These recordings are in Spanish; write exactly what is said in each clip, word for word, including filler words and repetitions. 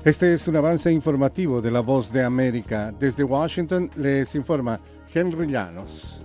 Este es un avance informativo de La Voz de América. Desde Washington les informa Henry Llanos.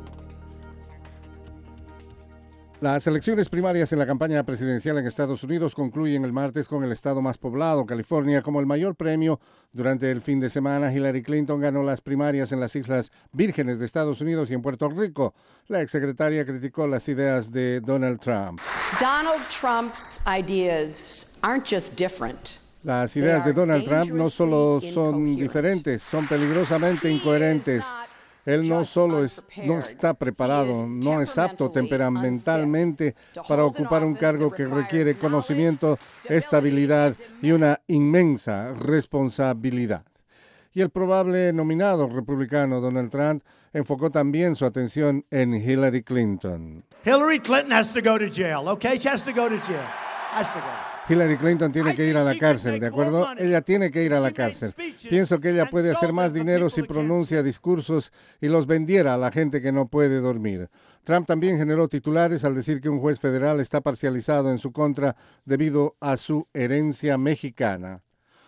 Las elecciones primarias en la campaña presidencial en Estados Unidos concluyen el martes con el estado más poblado, California, como el mayor premio. Durante el fin de semana, Hillary Clinton ganó las primarias en las Islas Vírgenes de Estados Unidos y en Puerto Rico. La exsecretaria criticó las ideas de Donald Trump. Donald Trump's ideas aren't just different. Las ideas de Donald Trump no solo son diferentes, son peligrosamente incoherentes. Él no solo es, no está preparado, no es apto temperamentalmente para ocupar un cargo que requiere conocimiento, estabilidad y una inmensa responsabilidad. Y el probable nominado republicano Donald Trump enfocó también su atención en Hillary Clinton. Hillary Clinton has to go to jail, okay? She has to go to jail. Has to go. Hillary Clinton tiene que ir a la cárcel, ¿de acuerdo? Ella tiene que ir a la cárcel. Pienso que ella puede hacer más dinero si pronuncia discursos y los vendiera a la gente que no puede dormir. Trump también generó titulares al decir que un juez federal está parcializado en su contra debido a su herencia mexicana.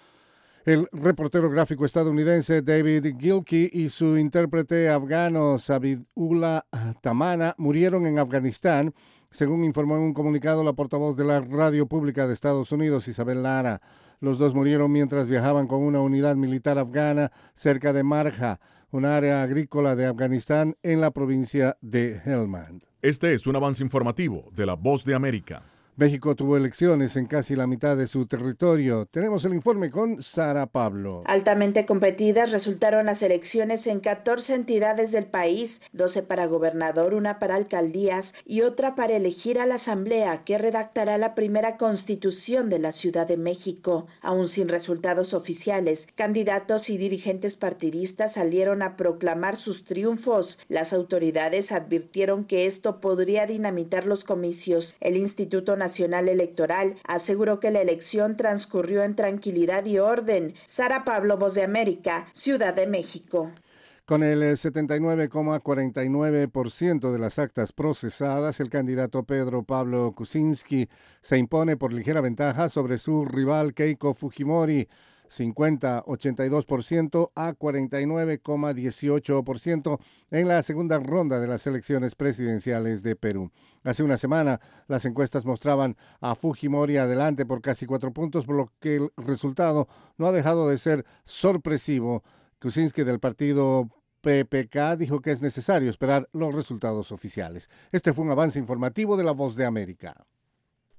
El reportero gráfico estadounidense David Gilkey y su intérprete afgano Zabihullah Tamana murieron en Afganistán, según informó en un comunicado la portavoz de la radio pública de Estados Unidos, Isabel Lara. Los dos murieron mientras viajaban con una unidad militar afgana cerca de Marja, un área agrícola de Afganistán en la provincia de Helmand. Este es un avance informativo de La Voz de América. México tuvo elecciones en casi la mitad de su territorio. Tenemos el informe con Sara Pablo. Altamente competidas resultaron las elecciones en catorce entidades del país, doce para gobernador, una para alcaldías y otra para elegir a la asamblea que redactará la primera constitución de la Ciudad de México. Aún sin resultados oficiales, candidatos y dirigentes partidistas salieron a proclamar sus triunfos. Las autoridades advirtieron que esto podría dinamitar los comicios. El Instituto Nacional Nacional Electoral aseguró que la elección transcurrió en tranquilidad y orden. Sara Pablo, Voz de América, Ciudad de México. Con el setenta y nueve coma cuarenta y nueve por ciento de las actas procesadas, el candidato Pedro Pablo Kuczynski se impone por ligera ventaja sobre su rival Keiko Fujimori, cincuenta coma ochenta y dos por ciento a cuarenta y nueve coma dieciocho por ciento en la segunda ronda de las elecciones presidenciales de Perú. Hace una semana, las encuestas mostraban a Fujimori adelante por casi cuatro puntos, por lo que el resultado no ha dejado de ser sorpresivo. Kuczynski, del partido P P K, dijo que es necesario esperar los resultados oficiales. Este fue un avance informativo de La Voz de América.